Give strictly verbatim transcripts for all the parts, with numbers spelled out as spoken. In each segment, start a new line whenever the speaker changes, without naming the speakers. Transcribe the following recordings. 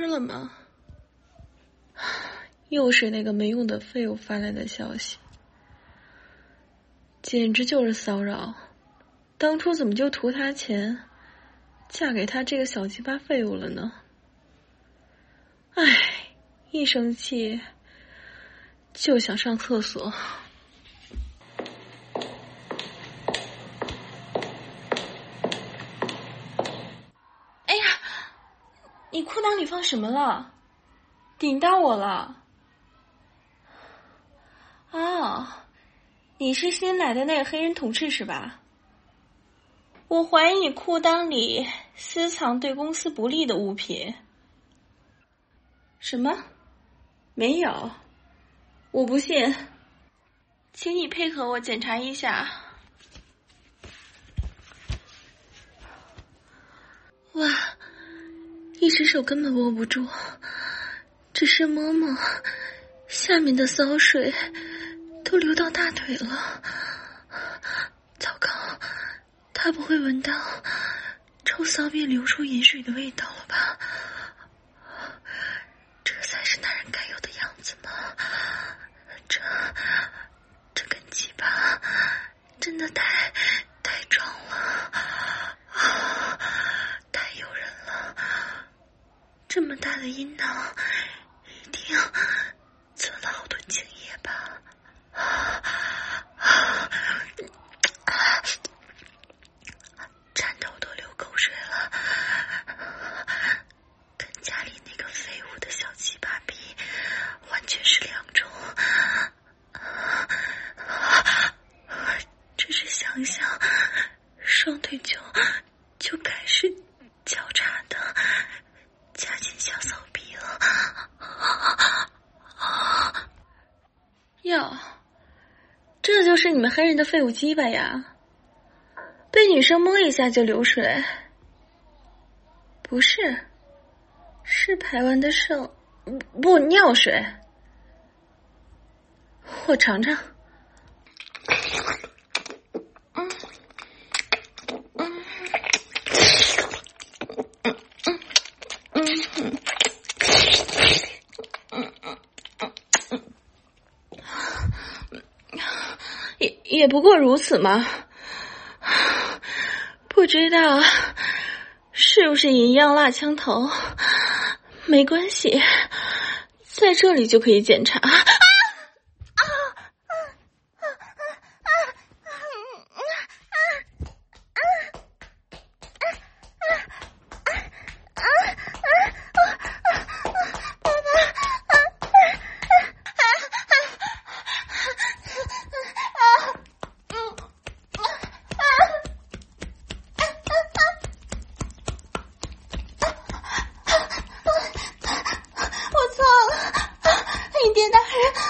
吃了吗？又是那个没用的废物发来的消息，简直就是骚扰！当初怎么就图他钱，嫁给他这个小鸡巴废物了呢？唉，一生气就想上厕所。哎呀，你裤裆里放什么了？顶到我了。哦，你是新来的那个黑人同事是吧？我怀疑你裤裆里私藏对公司不利的物品。什么？没有，我不信，请你配合我检查一下。哇，一只手根本握不住，只是摸摸，下面的骚水都流到大腿了。糟糕，他不会闻到臭骚便流出饮水的味道了吧？这才是男人该有的样子吗？这这根鸡巴真的太太壮了，太诱人了！这么大的阴囊，一定存了好多精液吧？颤抖都流口水了，跟家里那个废物的小鸡巴比，完全是两种。只是想想，双腿就就开始交叉的夹进小骚逼了。哟，这就是你们黑人的废物鸡巴呀！被女生摸一下就流水？不是，是排完的剩不尿水。我尝尝。嗯嗯嗯嗯嗯嗯也也不过如此嘛。不知道是不是一样辣枪头？没关系，在这里就可以检查。啊啊啊啊你爹大人，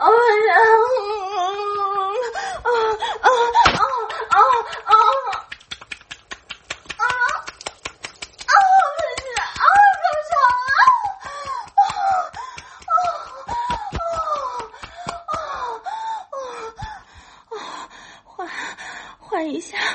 换一下。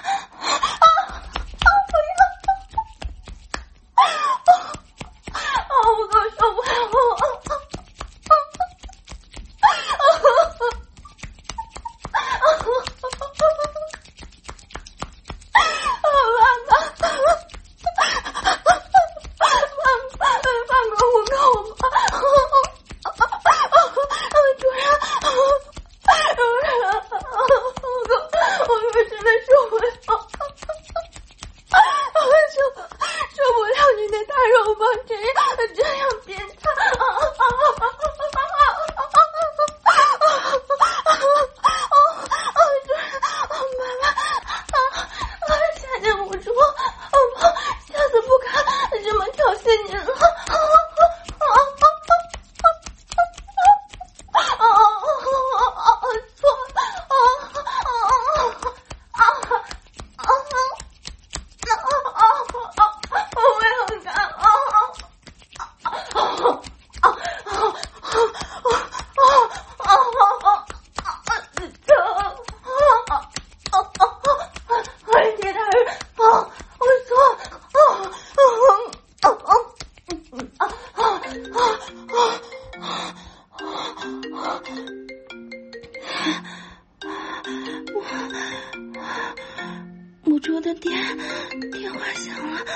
母猪的电电话响了，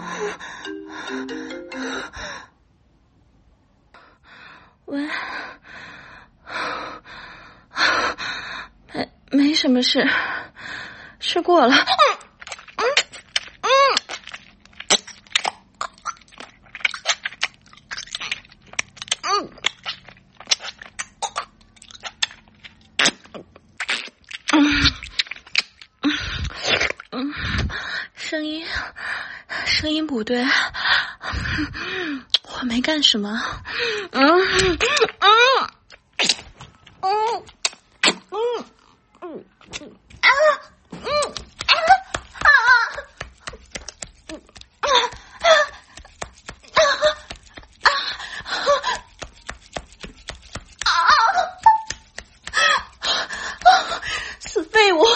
喂，没没什么事，吃过了。声音，声音不对，我没干什么。嗯嗯嗯嗯嗯嗯啊嗯啊啊嗯啊啊啊啊！死废物！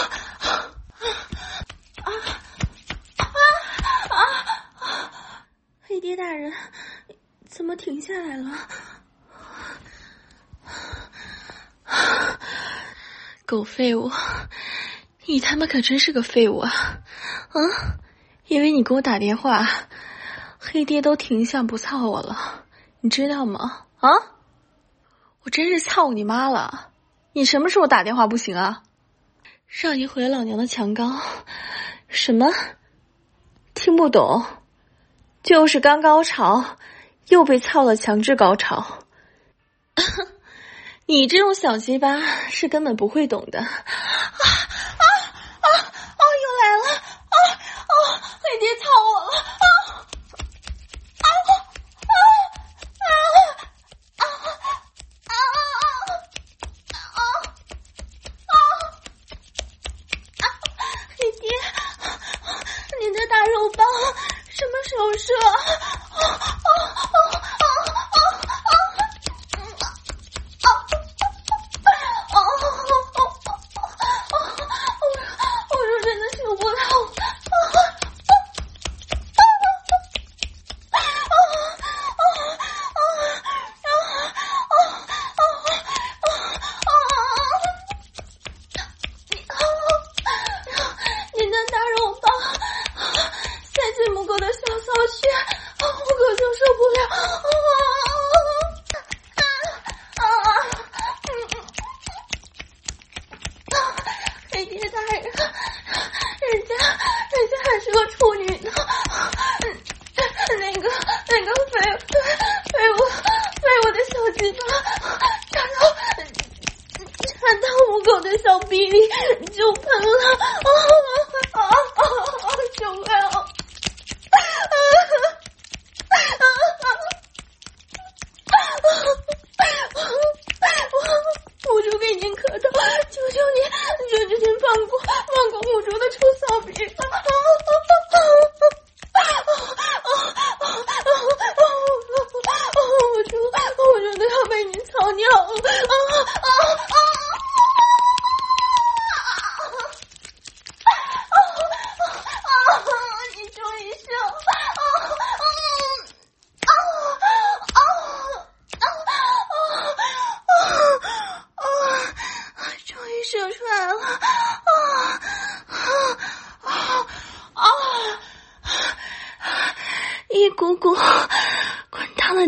黑爹大人，怎么停下来了？狗废物，你他妈可真是个废物啊！啊，因为你给我打电话，黑爹都停下不操我了，你知道吗？啊，我真是操你妈了！你什么时候打电话不行啊？上一回老娘的强高，什么？听不懂。就是刚高潮，又被操了强制高潮。你这种小鸡巴是根本不会懂的。啊啊啊啊！又来了！啊啊！黑爹操我了！啊啊啊啊啊啊啊啊啊！黑爹，您的大肉棒什么时候射？啊啊啊啊啊啊！啊啊啊！我我真的受不了！啊啊啊啊啊啊啊！您的大肉棒塞进母狗的小骚穴，母狗就受不了！啊啊啊！黑爹大人，人家人家还是个处女呢，那个那个废废物废物的小鸡巴插到插到母狗的小逼里就喷了！啊啊啊啊！受不了！我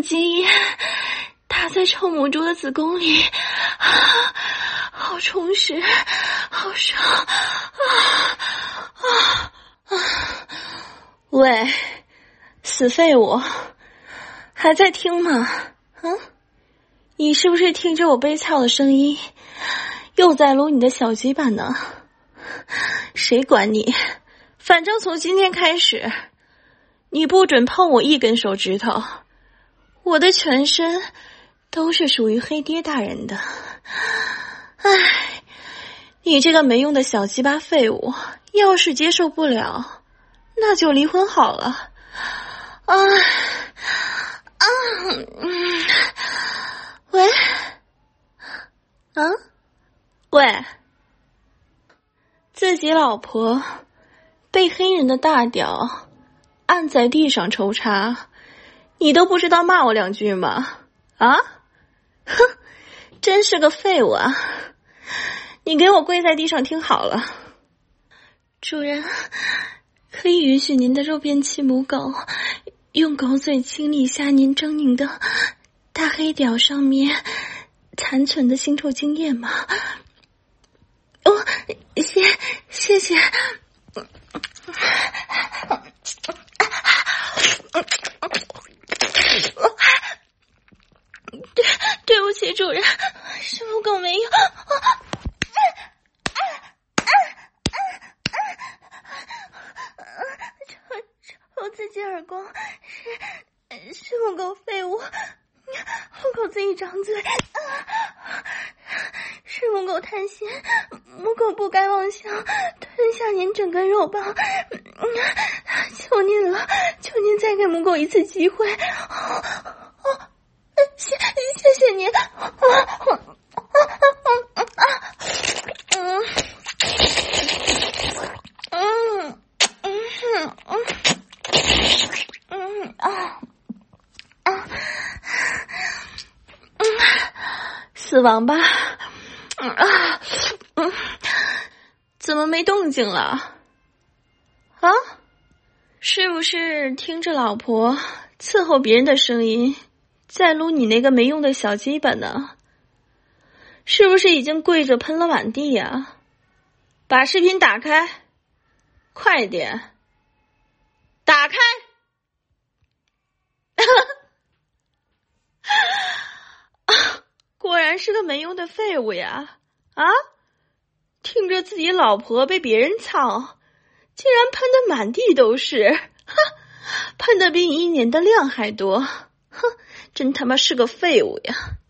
精液打在臭母猪的子宫里，啊，好充实，好爽啊啊啊！喂，死废物，还在听吗？嗯，你是不是听着我悲操的声音，又在撸你的小鸡巴呢？谁管你？反正从今天开始，你不准碰我一根手指头，我的全身都是属于黑爹大人的。唉，你这个没用的小鸡巴废物，要是接受不了，那就离婚好了。啊啊嗯，喂，啊，喂，自己老婆被黑人的大屌按在地上抽插，你都不知道骂我两句吗？啊，哼，真是个废物啊！你给我跪在地上听好了，主人，可以允许您的肉便器母狗用狗嘴清理一下您狰狞的大黑屌上面残存的腥臭精液吗？哦，谢谢谢。对对不起，主人，是母狗没有。抽自己耳光，是是母狗废物，母狗自己张嘴，是母狗贪心，母狗不该妄想吞下您整根肉棒，求您了，求您再给母狗一次机会。谢谢谢您。嗯嗯嗯嗯嗯啊啊嗯，死亡吧。嗯啊嗯，怎么没动静了？啊？是不是听着老婆伺候别人的声音在撸你那个没用的小鸡巴呢？是不是已经跪着喷了满地呀？把视频打开，快点打开。果然是个没用的废物呀！啊，听着自己老婆被别人操，竟然喷得满地都是，哈，喷得比你一年的量还多，哼，真他妈是个废物呀！